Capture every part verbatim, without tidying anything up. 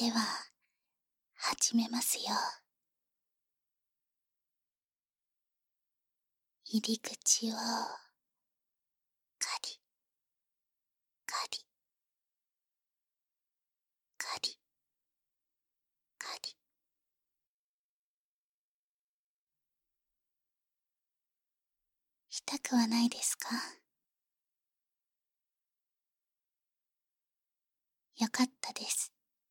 では始めますよ。入り口をカリカリカリカリ。痛くはないですか？よかったです。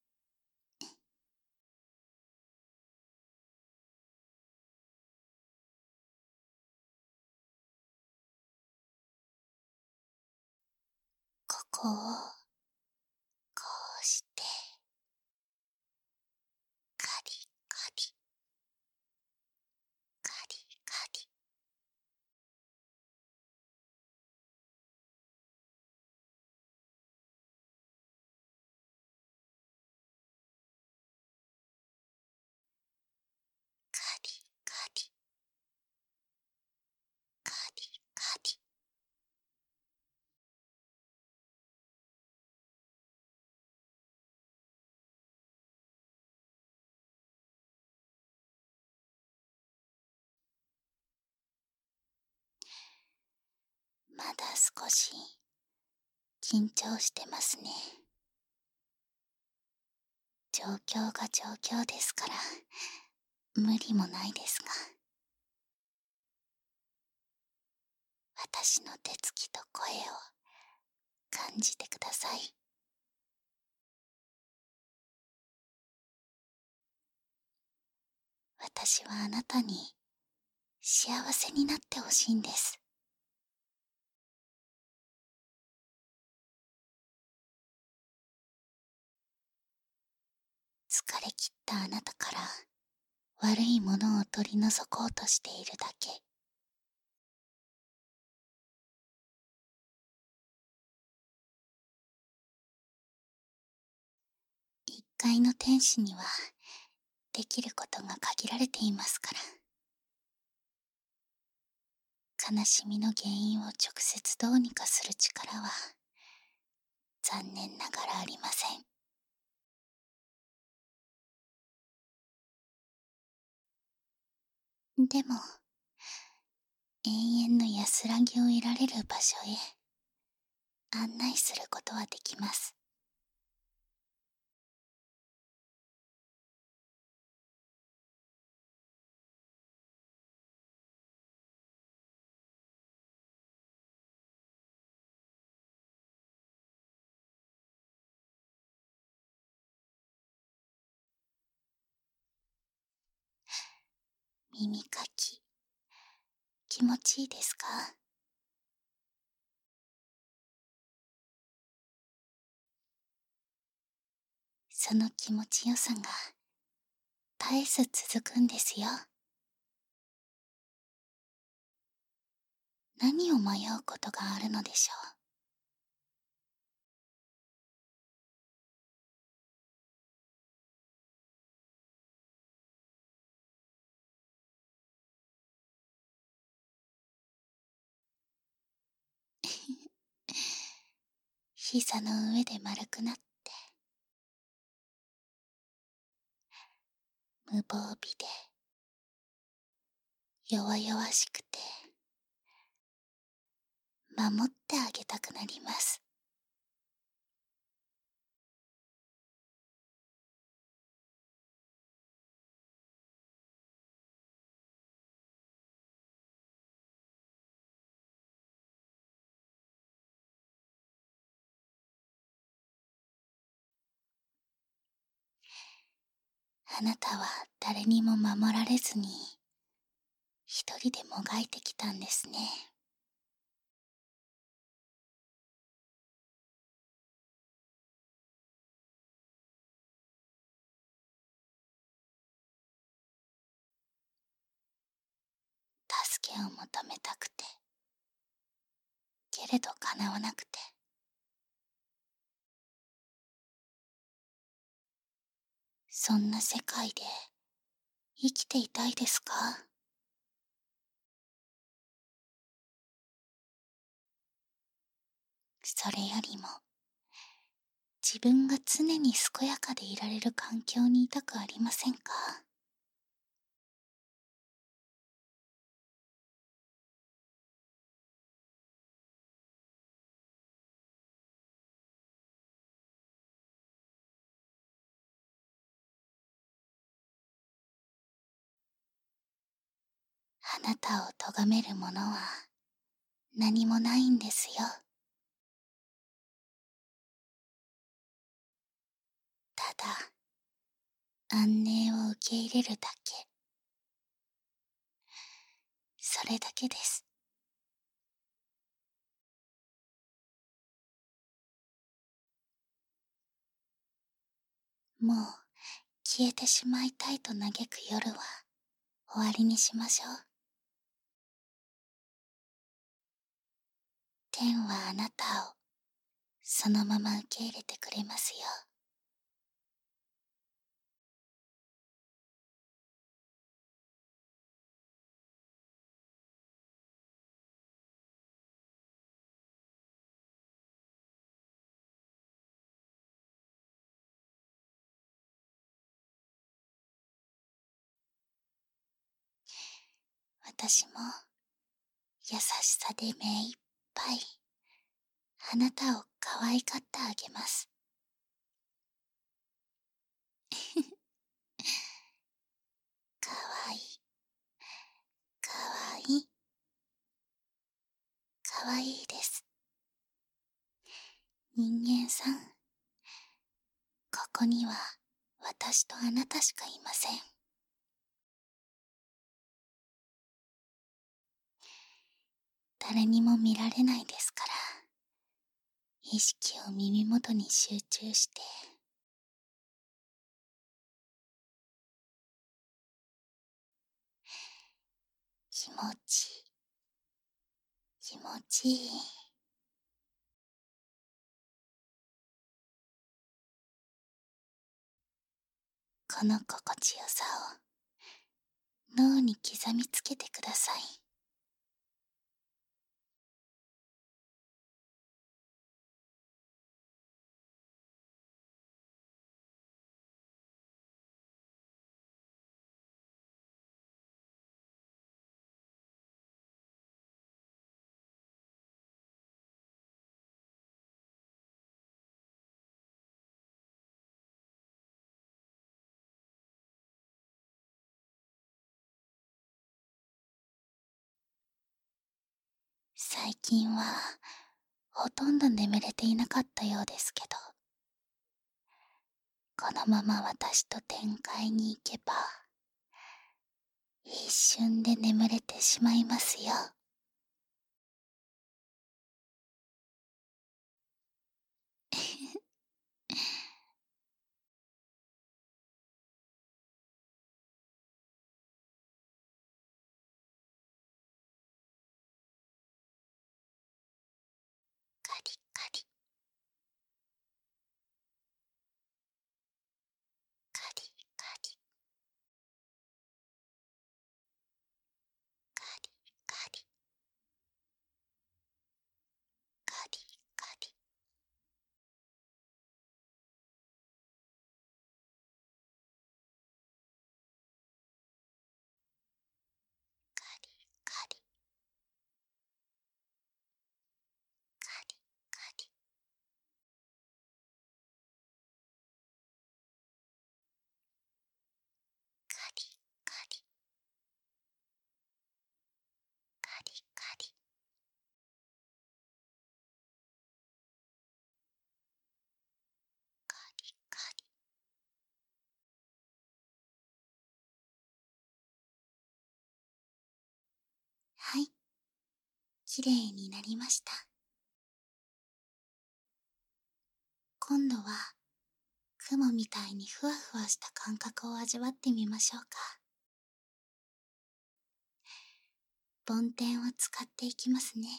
ここをこうしてカリカリカリカリカリカリカリカリ。まだ少し緊張してますね。状況が状況ですから無理もないですが、私の手つきと声を感じてください。私はあなたに幸せになってほしいんです。疲れ切ったあなたから悪いものを取り除こうとしているだけ。一階の天使にはできることが限られていますから。悲しみの原因を直接どうにかする力は残念ながらありません。でも永遠の安らぎを得られる場所へ案内することはできます。耳かき気持ちいいですか？その気持ちよさが絶えず続くんですよ。何を迷うことがあるのでしょう。膝の上で丸くなって無防備で弱々しくて守ってあげたくなります。あなたは誰にも守られずに一人でもがいてきたんですね。助けを求めたくてけれど叶わなくて、そんな世界で生きていたいですか？それよりも自分が常に健やかでいられる環境にいたくありませんか？あなたを咎めるものは何もないんですよ。ただ、安寧を受け入れるだけ。それだけです。もう消えてしまいたいと嘆く夜は終わりにしましょう。天はあなたをそのまま受け入れてくれますよ。私も優しさで目いっぱいあなたを可愛がってあげます。かわいい、かわいい、かわいいです。人間さん、ここには私とあなたしかいません。誰にも見られないですから、意識を耳元に集中して、気持ちいい、気持ちいい。この心地よさを脳に刻みつけてください。最近はほとんど眠れていなかったようですけど、このまま私と天界に行けば一瞬で眠れてしまいますよ。カリカリ、カリカリ、カリカリ、カリカリ、カリカリ、カリカリ、カリカリ、カリカリ、カリカリ。はい、きれいになりました。今度は雲みたいにふわふわした感覚を味わってみましょうか。梵天を使っていきますね。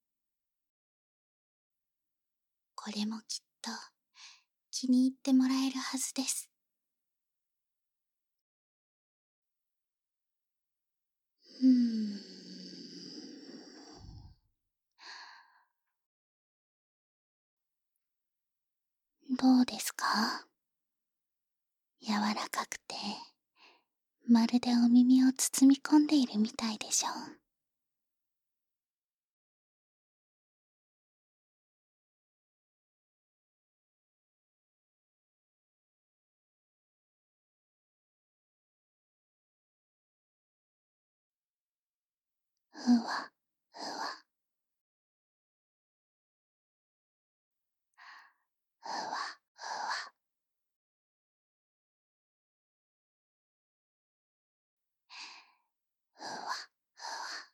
これもきっと気に入ってもらえるはずです。うーん。 どうですか？柔らかくて、まるでお耳を包み込んでいるみたいでしょう。ふわ、ふわ、ふわ、ふわ、ふわ、ふわ、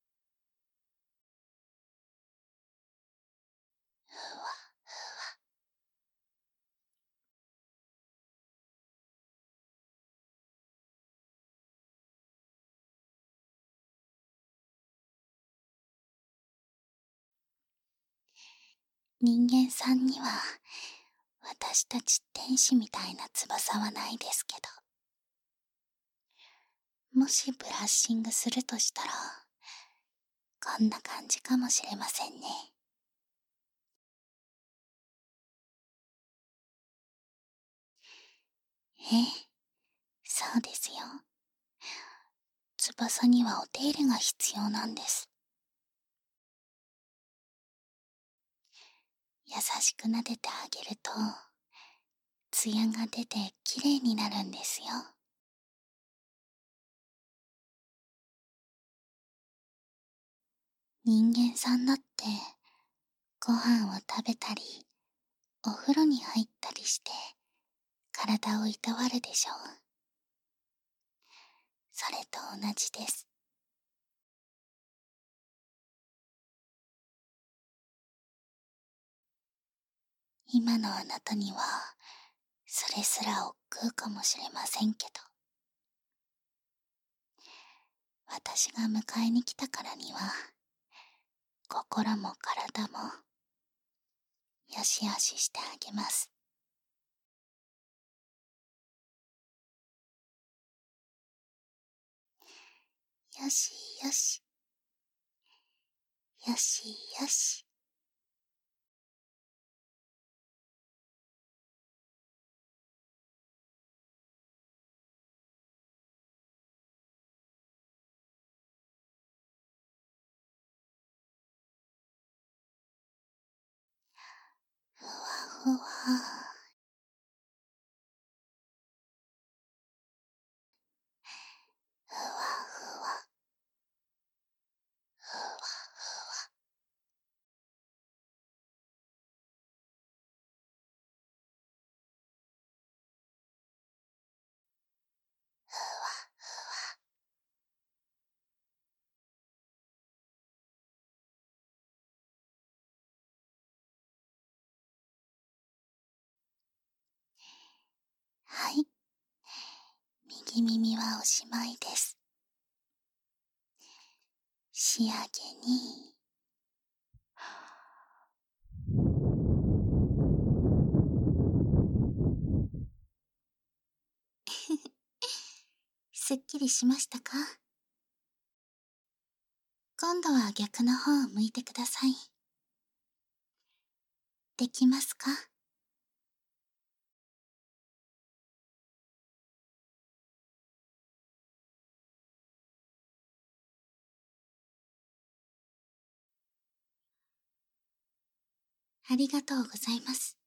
ふわ。人間さんには、私たち天使みたいな翼はないですけど、もしブラッシングするとしたら、こんな感じかもしれませんね。ええ、そうですよ。翼にはお手入れが必要なんです。優しく撫でてあげると、ツヤが出て綺麗になるんですよ。人間さんだって、ご飯を食べたり、お風呂に入ったりして、体をいたわるでしょう。それと同じです。今のあなたには、それすら億劫かもしれませんけど、私が迎えに来たからには、心も体も、よしよししてあげます。よしよし、よしよし。ふわふわ、ふわふわ、ふわふわ。はい、右耳はおしまいです。仕上げに、すっきりしましたか？今度は逆の方を向いてください。できますか？ありがとうございます。